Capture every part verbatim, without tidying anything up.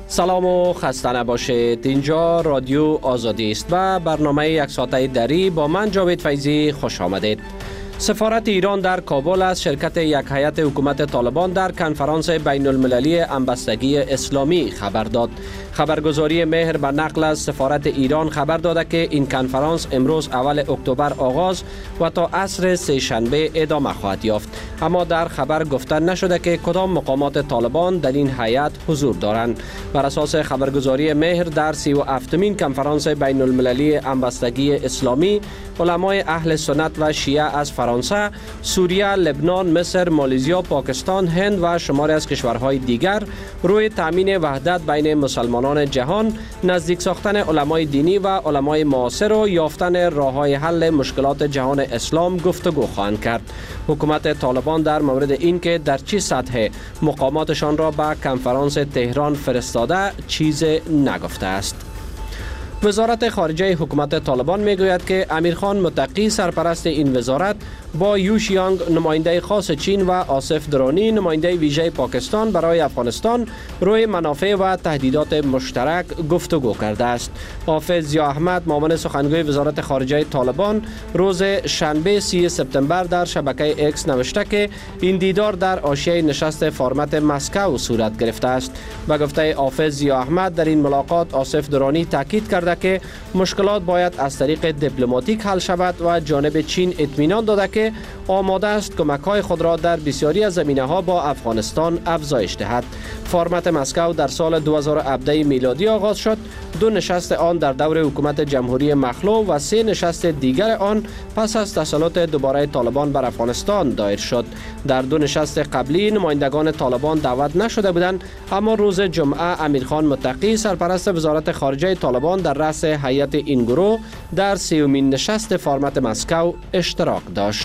سلام و خسته نباشید. اینجا رادیو آزادی است و برنامه یک ساعته دری با من جاوید فیضی خوش آمدید. سفارت ایران در کابل از شرکت یک هیئت حکومت طالبان در کنفرانس بین المللی همبستگی اسلامی خبر داد. خبرگزاری مهر به نقل از سفارت ایران خبر داده که این کنفرانس امروز اول اکتبر آغاز و تا عصر سه شنبه ادامه خواهد یافت. اما در خبر گفته نشده که کدام مقامات طالبان در این هیئت حضور دارند. بر اساس خبرگزاری مهر در سی و هفتمین کنفرانس بین المللی همبستگی اسلامی علمای اهل سنت و شیعه از فرانسه، سوریه، لبنان، مصر، مالزیا، پاکستان، هند و شماری از کشورهای دیگر روی تامین وحدت بین مسلمانان جهان، نزدیک ساختن علمای دینی و علمای معاصر و یافتن راه‌های حل مشکلات جهان اسلام گفتگو خواهند کرد. حکومت طالبان در مورد اینکه در چه سطح مقاماتشان را به کنفرانس تهران فرستاده چیزی نگفته است. وزارت خارجه حکومت طالبان میگوید که امیرخان متقی سرپرست این وزارت با یوشیانگ نماینده خاص چین و آصف درانی نماینده ویژه پاکستان برای افغانستان روی منافع و تهدیدات مشترک گفتگو کرده است. حافظ ضیا احمد معاون سخنگوی وزارت خارجه طالبان روز شنبه سی سپتامبر در شبکه اکس نوشته که این دیدار در حاشیه نشست فرمت مسکو صورت گرفته است. به گفته حافظ ضیا احمد در این ملاقات آصف درانی تاکید کرده که مشکلات باید از طریق دیپلماتیک حل شود و جانب چین اطمینان داده که آماده است کمک‌های خود را در بسیاری از زمینه‌ها با افغانستان افزایش دهد. فرمت مسکو در سال دو هزار و هفده میلادی آغاز شد. دو نشست آن در دور حکومت جمهوری مخلوع و سه نشست دیگر آن پس از تسلط دوباره طالبان بر افغانستان دایر شد. در دو نشست قبلی نمایندگان طالبان دعوت نشده بودند، اما روز جمعه امیرخان متقی سرپرست وزارت خارجه طالبان در رأس هیئت این گروه در سیومین نشست فرمت مسکو اشتراک داشت.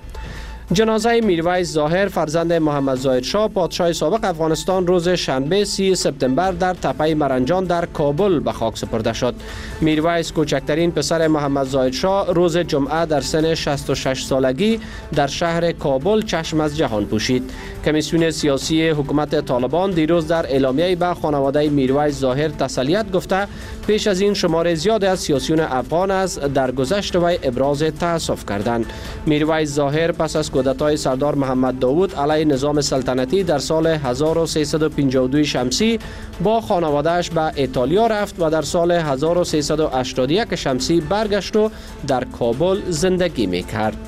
جنازه میرویس ظاهر فرزند محمد ظاهر شاه پادشاه سابق افغانستان روز شنبه سی سپتامبر در تپه مرنجان در کابل به خاک سپرده شد. میرویس کوچکترین پسر محمد ظاهر شاه روز جمعه در سن شصت و شش سالگی در شهر کابل چشم از جهان پوشید. کمیسیون سیاسی حکومت طالبان دیروز در اعلامیه به خانواده میرویس ظاهر تسلیت گفته پیش از این شمار زیادی از سیاسیون افغان از درگذشت وی ابراز تأسف کردند. میرویس ظاهر پس از کودتای سردار محمد داوود علیه نظام سلطنتی در سال هزار و سیصد و پنجاه و دو شمسی با خانواده‌اش به ایتالیا رفت و در سال هزار و سیصد و هشتاد و یک شمسی برگشت و در کابل زندگی می‌کرد.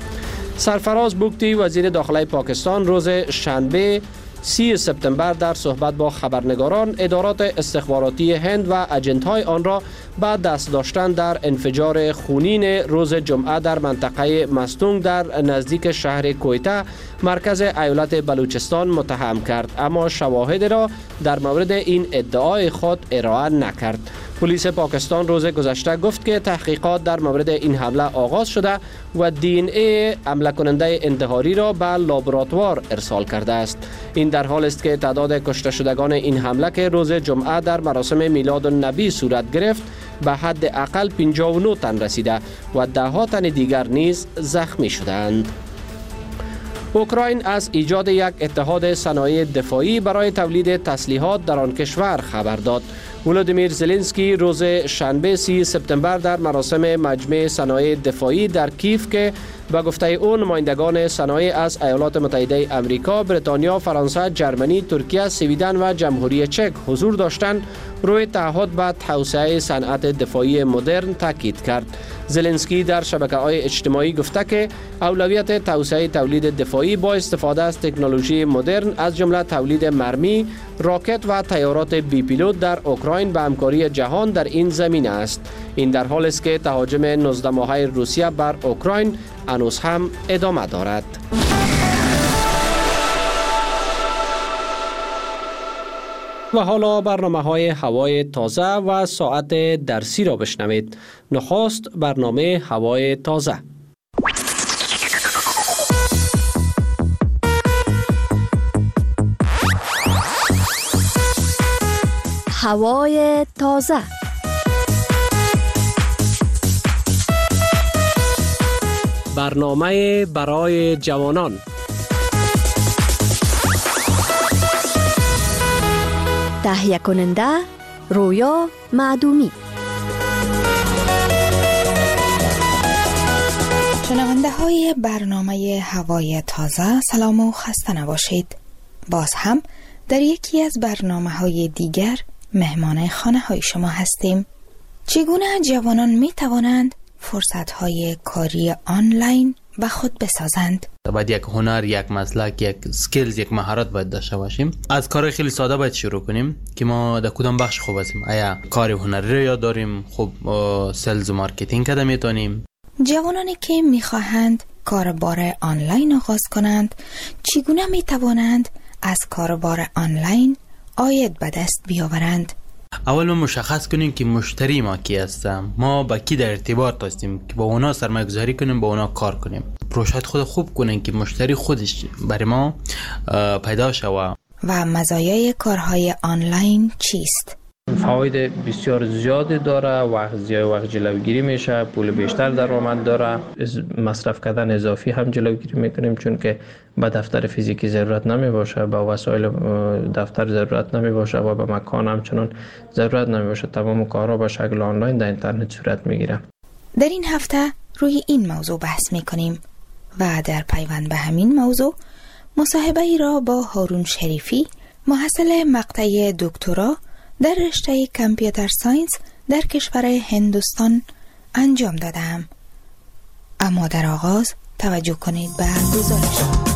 سرفراز بوگتی وزیر داخلی پاکستان روز شنبه سی سپتامبر در صحبت با خبرنگاران ادارات استخباراتی هند و اجنت‌های آن را به دست داشتن در انفجار خونین روز جمعه در منطقه مستونگ در نزدیک شهر کویته مرکز ایالت بلوچستان متهم کرد، اما شواهد را در مورد این ادعای خود ارائه نکرد. پلیس پاکستان روز گذشته گفت که تحقیقات در مورد این حمله آغاز شده و دی ان ای حمله کننده انتحاری را به لابراتوار ارسال کرده است. این در حال است که تعداد کشته شدگان این حمله که روز جمعه در مراسم میلاد النبی صورت گرفت به حد اقل پنجاه و نه تن رسیده و ده ها تن دیگر نیز زخمی شدند. اوکراین از ایجاد یک اتحاد صنایع دفاعی برای تولید تسلیحات در آن کشور خبر داد. ولودیمیر زلنسکی روز شنبه سی سپتامبر در مراسم مجمع صنایع دفاعی در کیف که به گفته او نمایندگان صنایع از ایالات متحده آمریکا، بریتانیا، فرانسه، جرمنی، ترکیه، سویدن و جمهوری چک حضور داشتند، روی تعهد به توسعه صنعت دفاعی مدرن تاکید کرد. زلنسکی در شبکه‌های اجتماعی گفته که اولویت توسعه تولید دفاعی با استفاده از تکنولوژی مدرن از جمله تولید مرمی، راکت و تیارات بی پیلوت در اوکراین به همکاری جهان در این زمینه است. این در حالی است که تهاجم نوزده ماهه روسیه بر اوکراین هنوز هم ادامه دارد. و حالا برنامه های هوای تازه و ساعت درسی را بشنوید. نخست برنامه هوای تازه. هوای تازه. برنامه برای جوانان. تهیه کننده رویا معدومی. شنونده های برنامه هوای تازه، سلام و خسته نباشید. باز هم در یکی از برنامه های دیگر مهمان خانه های شما هستیم. چگونه جوانان می توانند فرصت های کاری آنلاین به خود بسازند؟ باید یک هنر، یک مسلک، یک سکیلز، یک مهارت باید داشته باشیم. از کار خیلی ساده باید شروع کنیم که ما در کدام بخش خوب هستیم. آیا کار هنری رو یاد داریم؟ خب سلز و مارکتینگ کده میتونیم. جوانانی که میخواهند کاربار آنلاین آغاز کنند، چگونه میتوانند از کاربار آنلاین عاید به دست بیاورند؟ اول ما مشخص کنیم که مشتری ما کی هستیم، ما با کی در ارتباط هستیم که با اونا سرمایه گذاری کنیم، با اونا کار کنیم. پروژه خود خوب کنیم که مشتری خودش برای ما پیدا شود. و مزایای کارهای آنلاین چیست؟ فواید بسیار زیادی داره. وقت زیاد وقت جلوگیری میشه، پول بیشتر درآمد داره، مصرف کردن اضافی هم جلوگیری میکنیم چون که به دفتر فیزیکی ضرورت نمی باشه، به وسایل دفتر ضرورت نمی باشه و به مکان همچنان ضرورت نمی باشه. تمام کارها به شکل آنلاین در اینترنت صورت میگیره. در این هفته روی این موضوع بحث میکنیم و در پیوند به همین موضوع مصاحبه ای را با هارون شریفی، محصل مقطع دکترا در رشته کامپیوتر ساینس در کشور هندوستان انجام دادم. اما در آغاز توجه کنید به گزارش.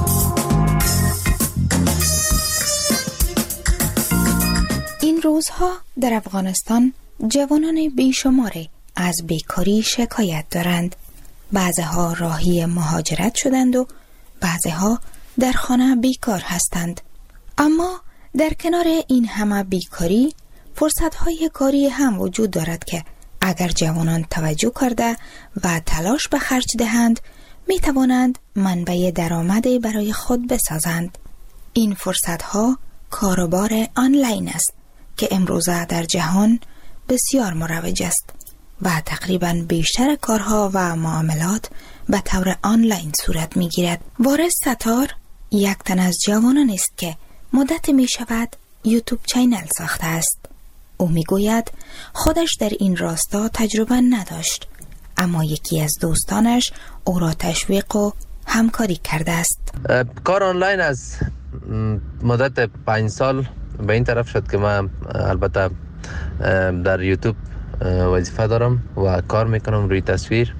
این روزها در افغانستان جوانان بیشماری از بیکاری شکایت دارند. بعضها راهی مهاجرت شدند و بعضها در خانه بیکار هستند. اما در کنار این همه بیکاری، فرصت‌های کاری هم وجود دارد که اگر جوانان توجه کرده و تلاش به خرج دهند، می توانند منبع درآمدی برای خود بسازند. این فرصت‌ها کاروبار آنلاین است که امروزه در جهان بسیار مروج است و تقریباً بیشتر کارها و معاملات به طور آنلاین صورت می گیرد. وارث ستار یک تن از جوانان است که مدت می شود یوتیوب چینل ساخته است. او می گوید خودش در این راستا تجربه نداشت، اما یکی از دوستانش او را تشویق و همکاری کرده است. کار آنلاین از مدت پنج سال به این طرف شد که من البته در یوتیوب وظیفه دارم و کار میکنم روی تصویر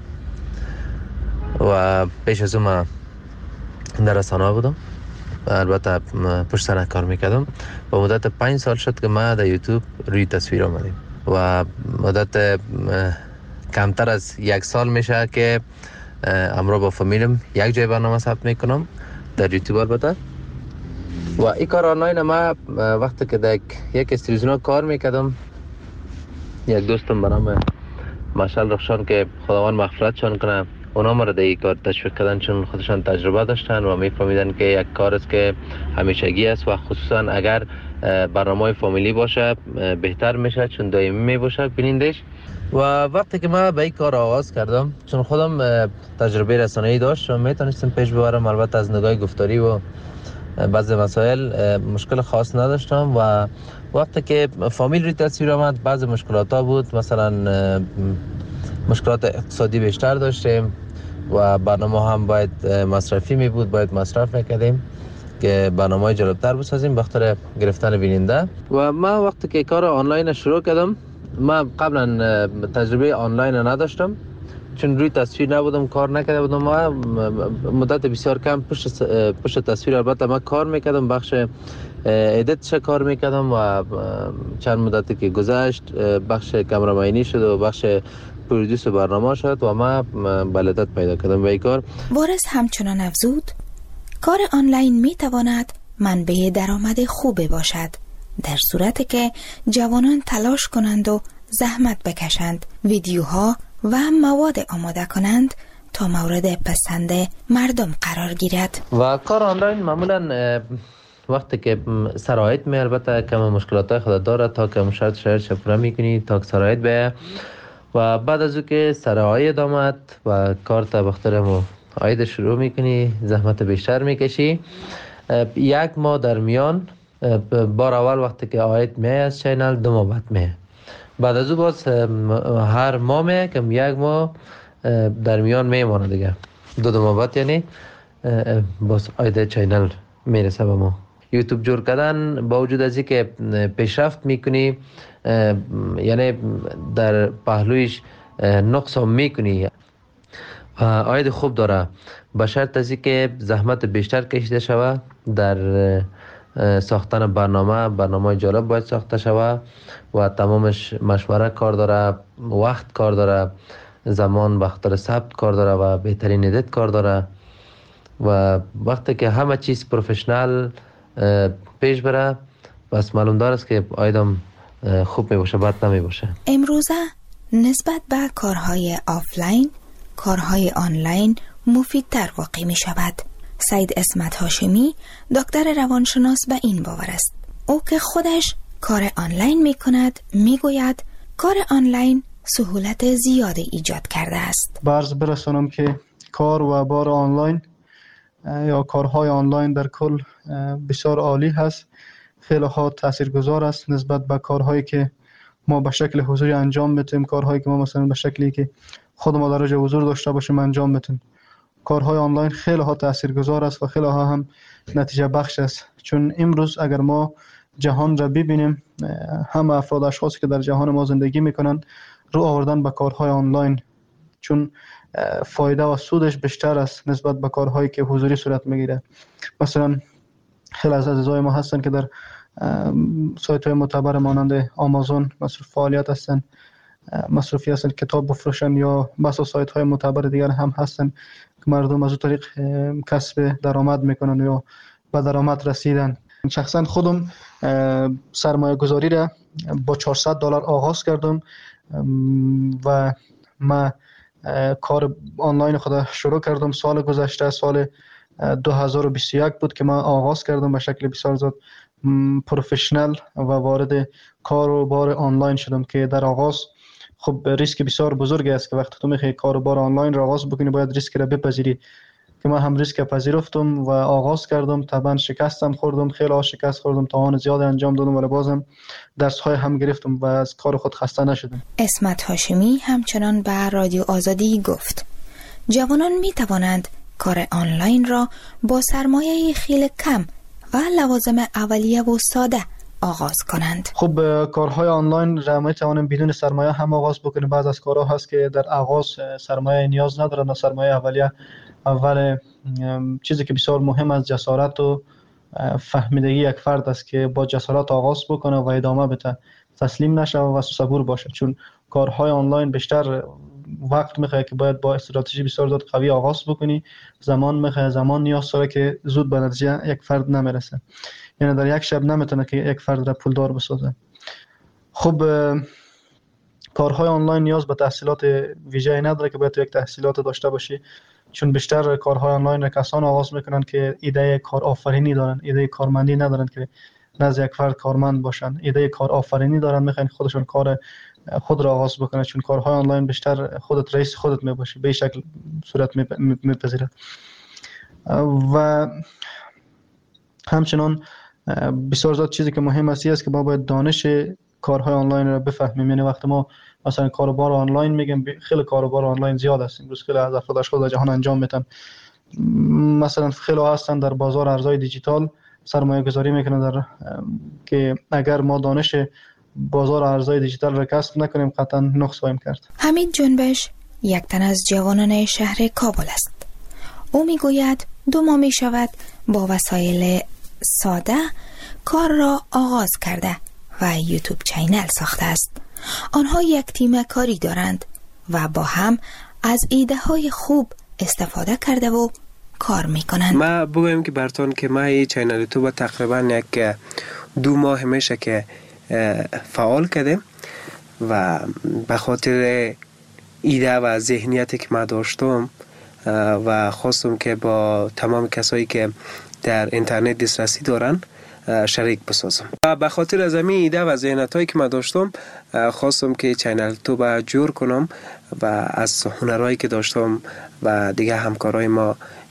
و پیش از اون من در رسانه بودم، البته پشت سر کار میکردم. با مدت پنج سال شد که من در یوتیوب روی تصویر آمدیم و مدت کمتر از یک سال میشه که امروز با فامیلم یک جای برنامه ثبت میکنم در یوتیوب. البته و این کار آنلاین ما وقتی که در یک استودیو کار میکردم، یک دوستم به نام مشعل رخشان که خداوند مغفرتشان کنه، اونا ما را در این کار تشویق کردن چون خودشان تجربه داشتن و میفهمیدن که یک کار است که همیشگی است و خصوصا اگر برنامه فامیلی باشه بهتر میشه چون دائمی میباشه بینندش. و وقتی که من به این کار آغاز کردم، چون خودم تجربه رسانه‌ای داشتم، میتونستم پیش ببرم. البته از نگاه گفتاری و بعضی مسائل مشکل خاص نداشتم و وقتی که فامیل روی تصویر آمد بعضی مشکلات ها بود، مثلا مشکلات اقتصادی بیشتر داشتیم و برنامه هم باید مصرفی می بود، باید مصرف میکردیم که برنامه جالبتر بسازیم بخاطر گرفتن بیننده. و من وقتی که کار آنلاین شروع کردم، من قبلا تجربه آنلاین نداشتم چون روی تصویر نبودم، کار نکرده بودم. ما مدت بسیار کم پشت پشت تصویر البته من کار میکردم، بخش ادیتش کار میکردم و چند مدتی که گذشت بخش کامرامانی شد و بخش پرودوس برنامه شد و ما بلدت پیدا کردم به این کار. وارث همچنان افزود کار آنلاین میتواند منبع درآمد خوبی باشد در صورتی که جوانان تلاش کنند و زحمت بکشند، ویدیوها و مواد آماده کنند تا مورد پسند مردم قرار گیرد. و کار آنلاین معمولا وقتی که سرایت می البته کم مشکلات خود داره تا که شرط شرط شپره میکنی تا که سرایت به و بعد از او که سرایت آمد و کار تا بخترم آید شروع میکنی، زحمت بیشتر میکشی. یک ماه در میان بار اول وقتی که آید می از چینل دو ماه بعد می، بعد از او باز هر ماه می کم یک ماه در میان میمانه دیگه، دو دو ماه بعد یعنی باز آید چینل میرسه به ما. یوتیوب جور کردن با وجود از اینکه پیشرفت میکنی، یعنی در پهلویش نقص هم میکنی، آید خوب داره به شرط از اینکه زحمت بیشتر کشیده شود در ساختن برنامه. برنامه جالب باید ساخته شود و تمامش مشوره کار داره، وقت کار داره، زمان بخاطر ثبت کار داره و بهترین ادیت کار داره. و وقتی که همه چیز پروفشنال پیش بره بس معلوم داره است که آیدم خوب می باشه، بد نمی باشه. امروزه نسبت به کارهای آفلاین، کارهای آنلاین مفیدتر واقع می شود. سید اسمت هاشمی دکتر روانشناس به این باور است. او که خودش کار آنلاین می کند می گوید کار آنلاین سهولت زیادی ایجاد کرده است. برز برسانم که کار و بار آنلاین یا کارهای آنلاین در کل بسیار عالی هست، خیلی ها تاثیرگذار است نسبت به کارهایی که ما به شکل حضوری انجام میتیم. کارهایی که ما مثلا به شکلی که خود ما در جای حضور داشته باشیم انجام میتیم. کارهای آنلاین خیلی ها تاثیرگذار است و خیلی ها هم نتیجه بخش است، چون امروز اگر ما جهان را ببینیم، همه افراد اشخاصی که در جهان ما زندگی میکنن رو آوردن به کارهای آنلاین، چون فایده و سودش بیشتر است نسبت به کارهایی که حضوری صورت میگیره. مثلا خیلی از عزیزای ما هستن که در سایت های معتبر مانند آمازون مصروف فعالیت هستن، مصروفی هستن کتاب بفروشن، یا بس سایت های معتبر دیگر هم هستن که مردم از اون طریق کسب درآمد میکنن یا به درآمد رسیدن. شخصا خودم سرمایه گذاری را با چهارصد دلار آغاز کردم و من کار آنلاین خود شروع کردم سال گذشته، سال دو هزار و بیست و یک بود که من آغاز کردم به شکل بسیار زیاد پروفشنال و وارد کار و بار آنلاین شدم که در آغاز خب ریسک بسیار بزرگی است که وقتی تو میخوای کار و بار آنلاین را آغاز بکنی باید ریسک را بپذیری، که من هم ریسک پذیرفتم و آغاز کردم. طبعا شکستم خوردم، خیلی ها شکست خوردم، توان زیاد انجام دادم ولی بازم درس های هم گرفتم و از کار خود خسته نشدم. اسمت هاشمی همچنان به رادیو آزادی گفت جوانان می توانند کار آنلاین را با سرمایه خیلی کم و لوازم اولیه و ساده آغاز کنند. خب کارهای آنلاین را می توانیم بدون سرمایه هم آغاز بکنیم. بعض از کارها هست که در آغاز سرمایه نیاز ندارند، سرمایه اولیه. اول چیزی که بسیار مهم است جسارت و فهمیدگی یک فرد است که با جسارت آغاز بکنه و ادامه بده، تسلیم نشه و صبور باشه، چون کارهای آنلاین بیشتر وقت میخواد که باید با استراتژی بسیار زیاد قوی آغاز بکنی، زمان میخواد، زمان نیاز داره که زود به نتیجه یک فرد نمیرسه، یعنی در یک شب نمیتونه که یک فرد را پولدار بسازه. خب کارهای آنلاین نیاز به تحصیلات ویژه‌ای نداره که باید تو یک تحصیلات داشته باشی، چون بیشتر کارهای آنلاین را کسان آغاز میکنن که ایده کار آفرینی دارن، ایده کارمندی ندارن که نزد یک فرد کارمند باشن، ایده کار آفرینی دارن، میخوان خودشون کار خود را آغاز بکنن، چون کارهای آنلاین بیشتر خودت رئیس خودت میباشی، به شکل صورت میپذیره. و همچنان بسیار زیاد چیزی که مهم است است که ما باید دانش کارهای آنلاین را بفهمیم. یعنی وقتی ما مثلا کاروبار آنلاین میگیم، خیلی کاروبار آنلاین زیاد است امروز، خیلی از افراد اشخاص در جهان انجام میدن. مثلا خیلی هستن در بازار ارزهای دیجیتال سرمایه گذاری میکنن در که اگر ما دانش بازار ارزهای دیجیتال را کسب نکنیم قطعا نقص خواهیم کرد. حمید جنبش یک تن از جوانان شهر کابل است. او میگوید دو ماه می شود با وسایل ساده کار را آغاز کرده و یوتیوب چینل ساخته است. آنها یک تیم کاری دارند و با هم از ایده های خوب استفاده کرده و کار میکنند. ما بگویم که براتون که ما این چینل یوتیوب تقریبا یک دو ماه میشه که فعال کردیم و به خاطر ایده و ذهنیتی که ما داشتم و خواستم که با تمام کسایی که در اینترنت دسترسی دارن شریک بسازم و به خاطر از همین ایده و ذهنیتایی که من داشتم خواستم که چینل یوتیوب جور کنم و از هنرهایی که داشتم و دیگه همکارای ما